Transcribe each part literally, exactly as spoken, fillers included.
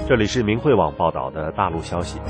这里是明慧网报道的大陆消息。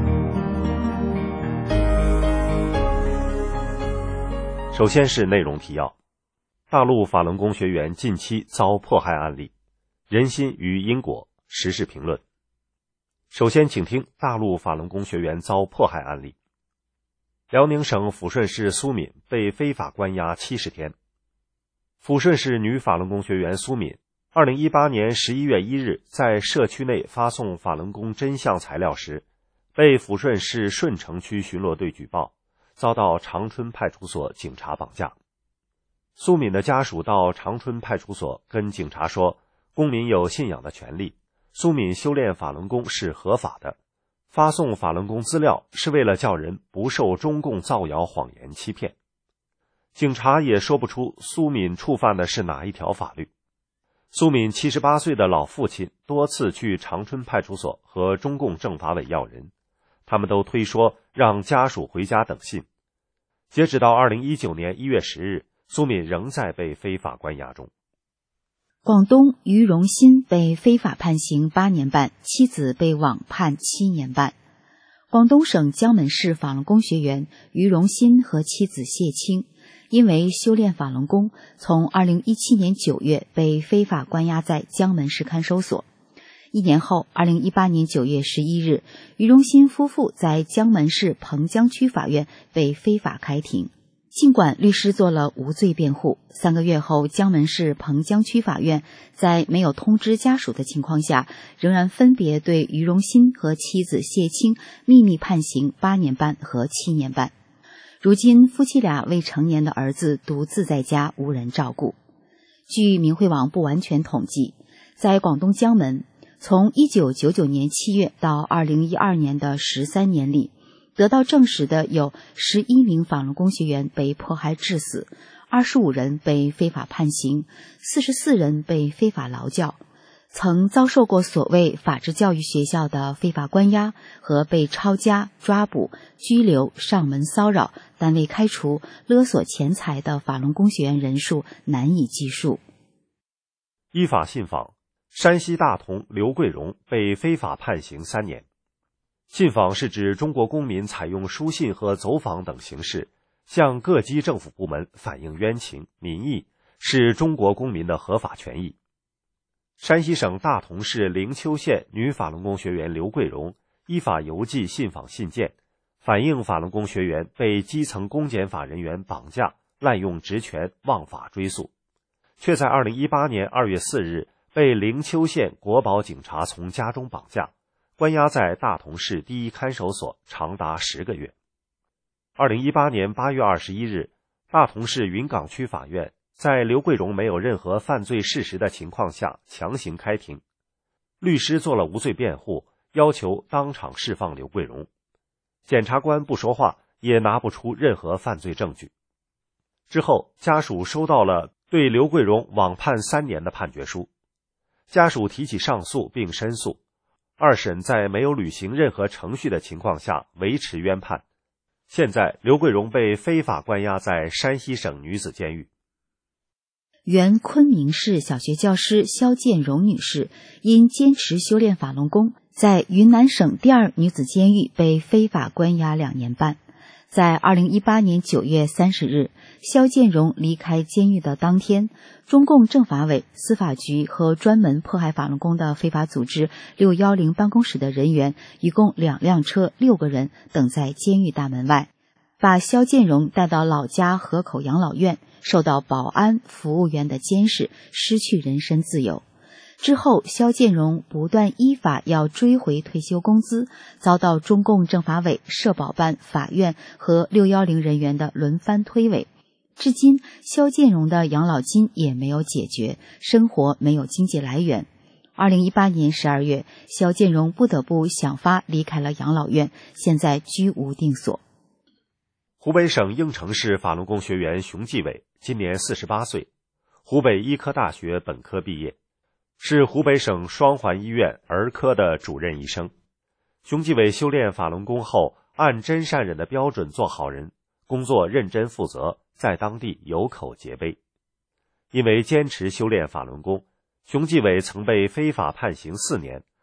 首先是内容提要：大陆法轮功学员近期遭迫害案例，人心与因果，时事评论。首先请听大陆法轮功学员遭迫害案例。辽宁省抚顺市苏敏被非法关押七十天。抚顺市女法轮功学员苏敏二零一八年十一月一日在社区内发送法轮功真相材料时，被抚顺市顺城区巡逻队举报，遭到长春派出所警察绑架。苏敏的家属到长春派出所跟警察说，公民有信仰的权利，苏敏修炼法轮功是合法的，发送法轮功资料是为了叫人不受中共造谣谎言欺骗。警察也说不出苏敏触犯的是哪一条法律。苏敏七十八岁的老父亲多次去长春派出所和中共政法委要人，他们都推说让家属回家等信。截止到二零一九年一月十日，苏敏仍在被非法关押中。 广东于荣新被非法判刑八年半，妻子被网判七年半。广东省江门市法轮功学员于荣新和妻子谢青因为修炼法轮功，从二零一七年九月被非法关押在江门市看守所。一年后，二零一八年九月十一日，于荣新夫妇在江门市彭江区法院被非法开庭。尽管律师做了无罪辩护，三个月后，江门市彭江区法院在没有通知家属的情况下，仍然分别对于荣新和妻子谢青秘密判刑八年半和七年半。如今，夫妻俩未成年的儿子独自在家，无人照顾。据明慧网不完全统计，在广东江门，从一九九九年七月到二零一二年的十三年里，得到证实的有十一名法轮功学员被迫害致死，二十五人被非法判刑，四十四人被非法劳教。曾遭受过所谓法治教育学校的非法关押和被抄家、抓捕、拘留、上门骚扰、单位开除、勒索钱财的法轮功学员人数难以计数。 依法信访，山西大同刘桂荣被非法判刑三年。信访是指中国公民采用书信和走访等形式，向各级政府部门反映冤情、民意，是中国公民的合法权益。山西省大同市灵丘县女法轮功学员刘桂荣依法邮寄信访信件，反映法轮功学员被基层公检法人员绑架、滥用职权、枉法追诉，却在二零一八年二月四日被灵丘县国保警察从家中绑架，关押在大同市第一看守所长达十个月。二零一八年八月二十一日，大同市云岗区法院在刘桂荣没有任何犯罪事实的情况下强行开庭，律师做了无罪辩护，要求当场释放刘桂荣。检察官不说话，也拿不出任何犯罪证据。之后，家属收到了对刘桂荣网判三年的判决书，家属提起上诉并申诉，二审在没有履行任何程序的情况下维持冤判。现在，刘桂荣被非法关押在山西省女子监狱。 原昆明市小学教师肖建荣女士因坚持修炼法轮功，在云南省第二女子监狱被非法关押两年半。在二零一八年九月三十日，肖建荣离开监狱的当天，中共政法委、司法局和专门迫害法轮功的非法组织六一零办公室的人员一共两辆车六个人等在监狱大门外，把肖建荣带到老家河口养老院，受到保安、服务员的监视，失去人身自由。之后，肖建荣不断依法要追回退休工资，遭到中共政法委、社保办、法院和六一零人员的轮番推诿。至今，肖建荣的养老金也没有解决，生活没有经济来源。二零一八年十二月，肖建荣不得不想法离开了养老院，现在居无定所。 湖北省应城市法轮功学员熊继伟今年四十八岁，湖北医科大学本科毕业，是湖北省双环医院儿科的主任医生。熊继伟修炼法轮功后，按真善忍的标准做好人，工作认真负责，在当地有口皆碑。因为坚持修炼法轮功，熊继伟曾被非法判刑四年，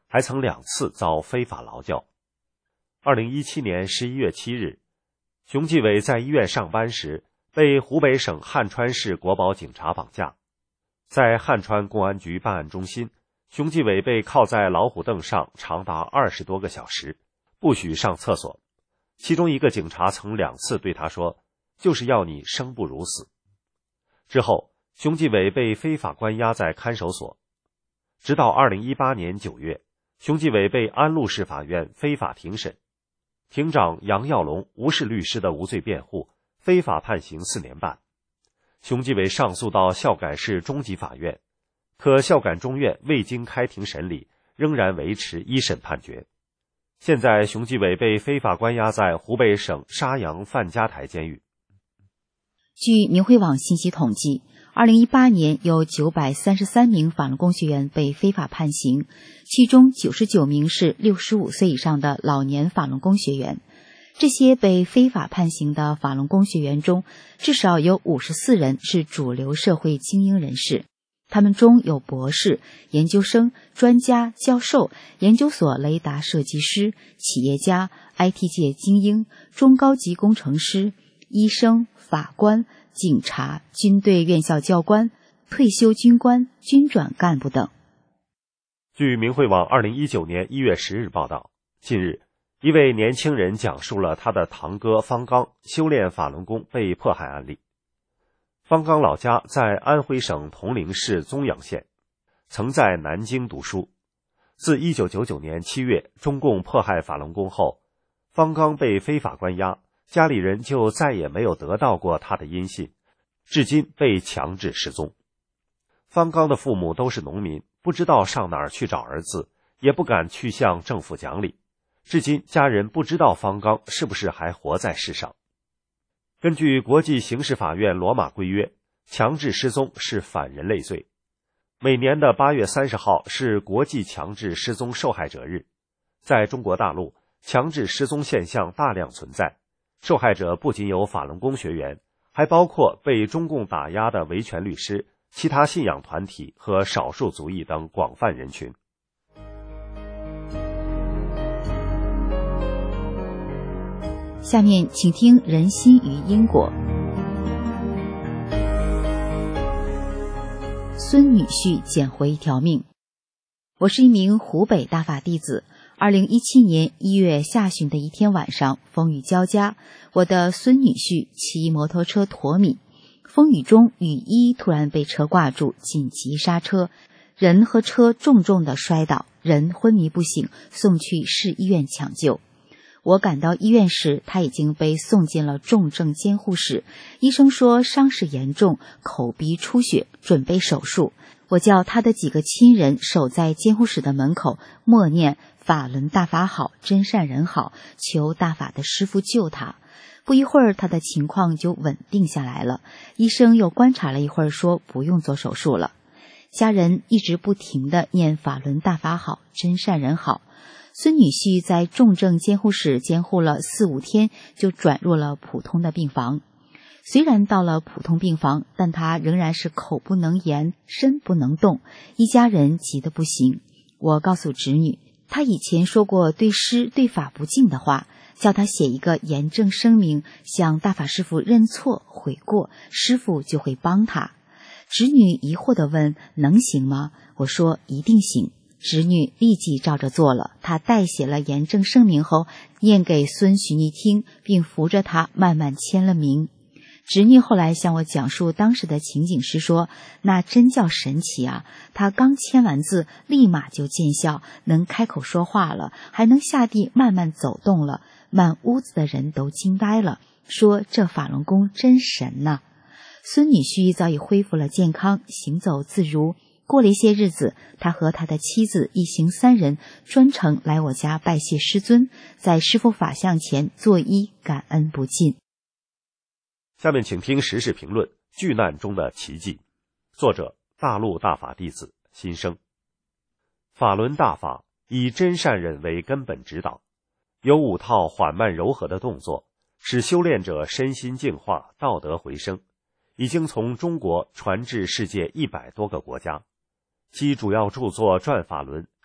还曾两次遭非法劳教。二零一七年十一月七日，熊继伟在医院上班时被湖北省汉川市国保警察绑架。在汉川公安局办案中心，熊继伟被铐在老虎凳上长达二十多个小时，不许上厕所。其中一个警察曾两次对他说，就是要你生不如死。之后，熊继伟被非法关押在看守所。直到二零一八年九月，熊继伟被安陆市法院非法庭审，庭长杨耀龙无视律师的无罪辩护，非法判刑四年半。熊继伟上诉到孝感市中级法院，可孝感中院未经开庭审理，仍然维持一审判决。现在熊继伟被非法关押在湖北省沙洋范家台监狱。 据明慧网信息统计，二零一八年有九百三十三名法轮功学员被非法判刑，其中九十九名是六十五岁以上的老年法轮功学员。这些被非法判刑的法轮功学员中，至少有五十四人是主流社会精英人士，他们中有博士、研究生、专家、教授、研究所雷达设计师、企业家、I T 界精英、中高级工程师、医生、法官、警察、军队院校教官、退休军官、军转干部等。 据明慧网二零一九年一月十日报道，近日一位年轻人讲述了他的堂哥方刚修炼法轮功被迫害案例。方刚老家在安徽省铜陵市宗阳县，曾在南京读书。自一九九九年七月中共迫害法轮功后，方刚被非法关押，家里人就再也没有得到过他的音信，至今被强制失踪。方刚的父母都是农民，不知道上哪儿去找儿子，也不敢去向政府讲理。至今家人不知道方刚是不是还活在世上。根据国际刑事法院罗马规约，强制失踪是反人类罪。每年的八月三十号是国际强制失踪受害者日。在中国大陆，强制失踪现象大量存在，受害者不仅有法轮功学员，还包括被中共打压的维权律师、其他信仰团体和少数族裔等广泛人群。 下面请听人心与因果。孙女婿捡回一条命。我是一名湖北大法弟子。二零一七年一月下旬的一天晚上，风雨交加，我的孙女婿骑摩托车驮米，风雨中雨衣突然被车挂住，紧急刹车，人和车重重地摔倒，人昏迷不醒，送去市医院抢救。我赶到医院时，他已经被送进了重症监护室，医生说伤势严重，口鼻出血，准备手术。我叫他的几个亲人守在监护室的门口，默念法轮大法好，真善人好，求大法的师父救他。不一会儿，他的情况就稳定下来了。医生又观察了一会儿，说不用做手术了。家人一直不停地念法轮大法好，真善人好。孙女婿在重症监护室监护了四五天，就转入了普通的病房。虽然到了普通病房，但他仍然是口不能言，身不能动，一家人急得不行。我告诉侄女，他以前说过对师对法不敬的话，叫他写一个严正声明，向大法师父认错悔过，师父就会帮他。侄女疑惑地问，能行吗？我说一定行。侄女立即照着做了，她代写了严正声明后，念给孙许逆听，并扶着他慢慢签了名。侄女后来向我讲述当时的情景时说，那真叫神奇啊，他刚签完字，立马就见效，能开口说话了，还能下地慢慢走动了，满屋子的人都惊呆了，说这法轮功真神呐、啊。孙女婿早已恢复了健康，行走自如。过了一些日子，他和他的妻子一行三人专程来我家拜谢师尊，在师父法像前作揖感恩不尽。 下面请听时事评论：巨难中的奇迹。作者：大陆大法弟子新生。法轮大法以真善忍为根本指导，有五套缓慢柔和的动作，使修炼者身心净化，道德回升，已经从中国传至世界一百多个国家。其主要著作《转法轮》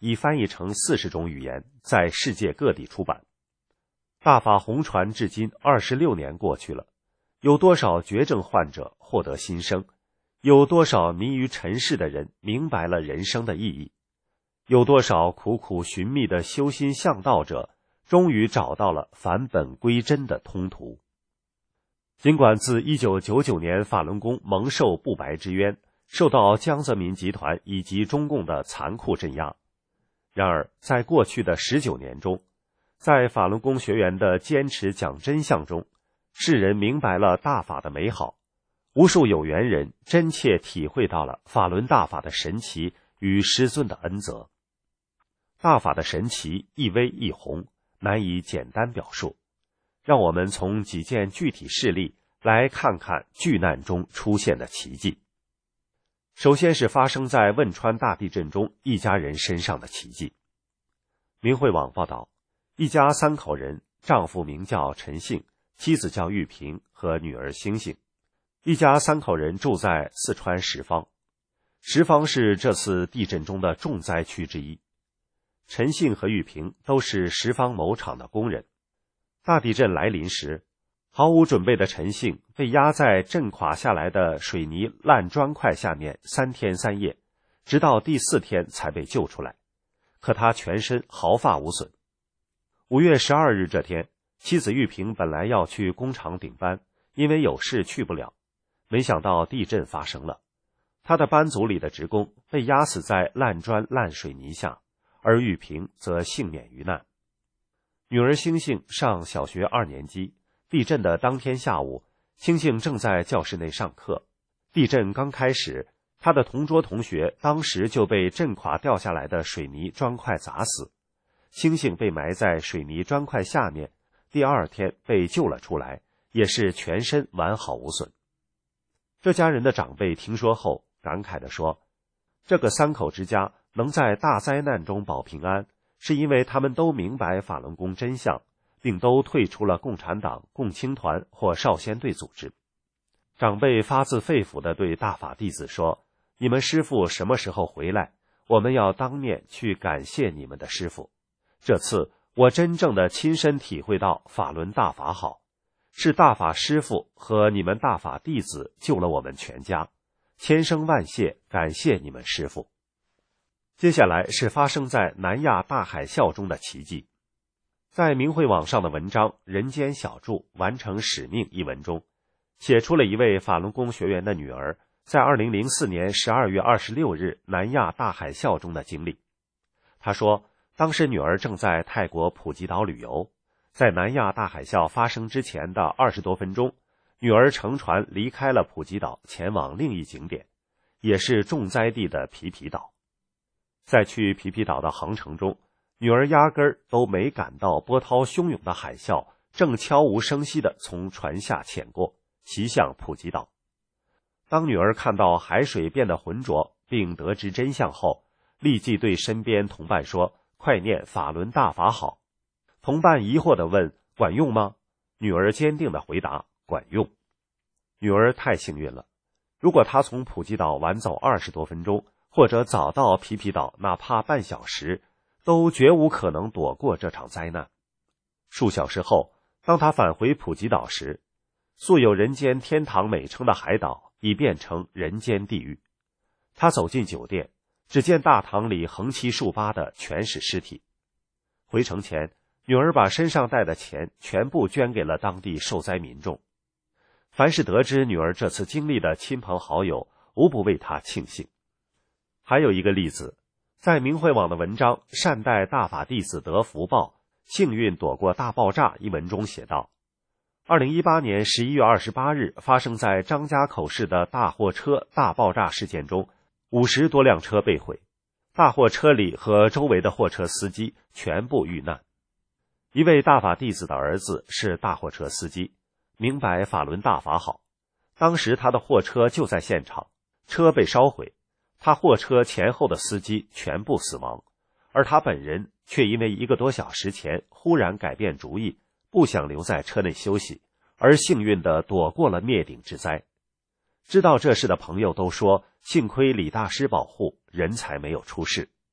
已翻译成四十种语言，在世界各地出版。大法红传至今二十六年过去了，有多少绝症患者获得新生？有多少迷于尘世的人明白了人生的意义？有多少苦苦寻觅的修心向道者终于找到了返本归真的通途？尽管自一九九九年法轮功蒙受不白之冤，受到江泽民集团以及中共的残酷镇压，然而在过去的十九年中，在法轮功学员的坚持讲真相中，世人明白了大法的美好，无数有缘人真切体会到了法轮大法的神奇与师尊的恩泽。大法的神奇一微一宏，难以简单表述。让我们从几件具体事例来看看巨难中出现的奇迹。首先是发生在汶川大地震中一家人身上的奇迹。明慧网报道，一家三口人，丈夫名叫陈姓，妻子叫玉萍和女儿星星。一家三口人住在四川什邡。什邡是这次地震中的重灾区之一。陈姓和玉萍都是什邡某厂的工人。大地震来临时，毫无准备的陈姓被压在震垮下来的水泥烂砖块下面三天三夜，直到第四天才被救出来。可他全身毫发无损。五月十二日这天，妻子玉萍本来要去工厂顶班，因为有事去不了。没想到地震发生了，他的班组里的职工被压死在烂砖烂水泥下，而玉萍则幸免于难。女儿星星上小学二年级，地震的当天下午，星星正在教室内上课。地震刚开始，她的同桌同学当时就被震垮掉下来的水泥砖块砸死。星星被埋在水泥砖块下面，第二天被救了出来，也是全身完好无损。这家人的长辈听说后感慨地说，这个三口之家能在大灾难中保平安，是因为他们都明白法轮功真相，并都退出了共产党、共青团或少先队组织。长辈发自肺腑地对大法弟子说，你们师父什么时候回来？我们要当面去感谢你们的师父。这次我真正的亲身体会到法轮大法好，是大法师父和你们大法弟子救了我们全家，千声万谢，感谢你们师父。接下来是发生在南亚大海啸中的奇迹。在明慧网上的文章《人间小筑完成使命》一文中，写出了一位法轮功学员的女儿在二零零四年十二月二十六日南亚大海啸中的经历。她说，当时女儿正在泰国普吉岛旅游，在南亚大海啸发生之前的二十多分钟，女儿乘船离开了普吉岛，前往另一景点，也是重灾地的皮皮岛。在去皮皮岛的航程中，女儿压根儿都没感到波涛汹涌的海啸正悄无声息地从船下潜过，袭向普吉岛。当女儿看到海水变得浑浊，并得知真相后，立即对身边同伴说，快念法轮大法好。同伴疑惑地问，管用吗？女儿坚定地回答，管用。女儿太幸运了，如果她从普吉岛晚走二十多分钟，或者早到皮皮岛哪怕半小时，都绝无可能躲过这场灾难。数小时后，当他返回普吉岛时，素有人间天堂美称的海岛已变成人间地狱。他走进酒店，只见大堂里横七竖八的全是尸体。回城前，女儿把身上带的钱全部捐给了当地受灾民众。凡是得知女儿这次经历的亲朋好友，无不为她庆幸。还有一个例子，在明慧网的文章《善待大法弟子得福报，幸运躲过大爆炸》一文中写道，二零一八年十一月二十八日发生在张家口市的大货车大爆炸事件中，五十多辆车被毁，大货车里和周围的货车司机全部遇难。一位大法弟子的儿子是大货车司机，明白法轮大法好，当时他的货车就在现场，车被烧毁，他货车前后的司机全部死亡，而他本人却因为一个多小时前忽然改变主意，不想留在车内休息，而幸运地躲过了灭顶之灾。知道这事的朋友都说，幸亏李大师保护，人才没有出事。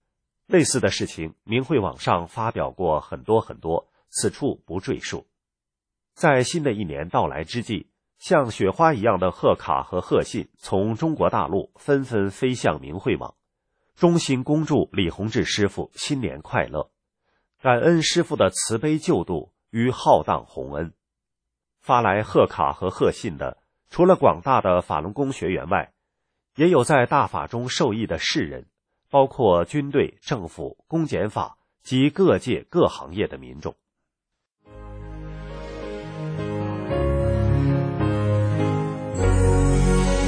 类似的事情，明慧网上发表过很多很多，此处不赘述。在新的一年到来之际，像雪花一样的贺卡和贺信从中国大陆纷纷飞向明慧网。衷心恭祝李洪志师傅新年快乐，感恩师傅的慈悲救度与浩荡宏恩。发来贺卡和贺信的，除了广大的法轮功学员外，也有在大法中受益的世人，包括军队、政府、公检法及各界各行业的民众。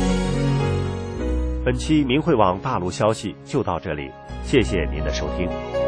本期明慧网大陆消息就到这里，谢谢您的收听。